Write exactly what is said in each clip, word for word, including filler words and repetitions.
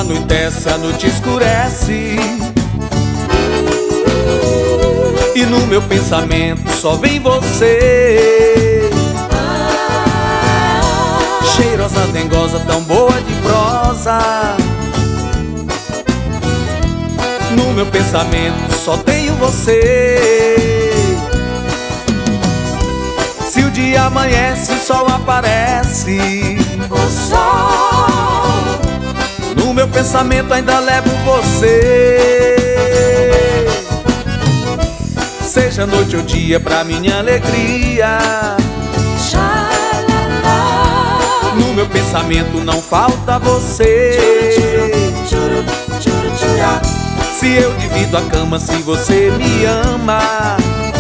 anoitece, a noite escurece, e no meu pensamento só vem você. Cheirosa, dengosa, tão boa de prosa. No meu pensamento só tenho você. Se o dia amanhece, o sol aparece. O sol. No meu pensamento ainda levo você. Seja noite ou dia, pra minha alegria. Xalala. No meu pensamento não falta você. Churu, churu, churu. Se eu divido a cama, se você me ama.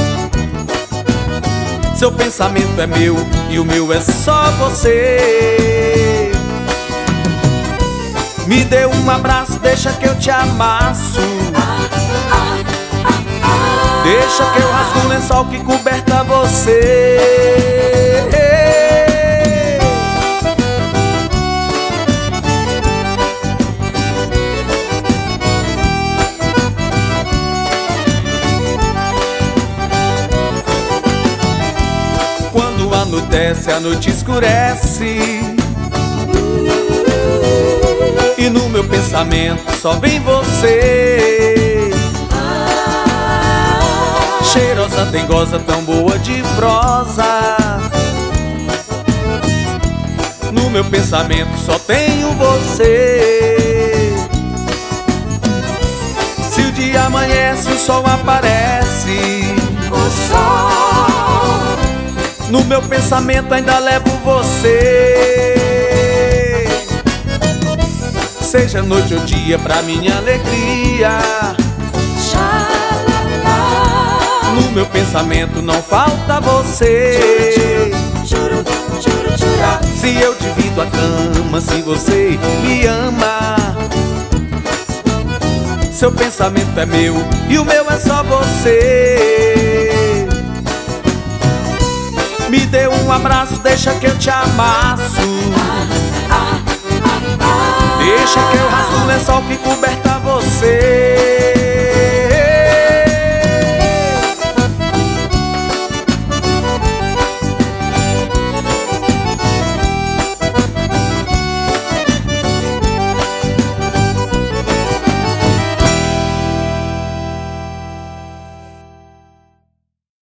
Seu pensamento é meu e o meu é só você. Me dê um abraço, deixa que eu te amasso. Deixa que eu rasgo o lençol que coberta você. Quando anoitece, a noite escurece, e no meu pensamento só vem você. Cheirosa, dengosa, tão boa de prosa. No meu pensamento só tenho você. Se o dia amanhece, o sol aparece. O sol. No meu pensamento ainda levo você. Seja noite ou dia, pra minha alegria. Xalala. No meu pensamento não falta você. Churu, churu, churu. Se eu divido a cama, se você me ama. Seu pensamento é meu e o meu é só você. Me dê um abraço, deixa que eu te amasso. Deixa que eu rasgo o lençol que coberta você.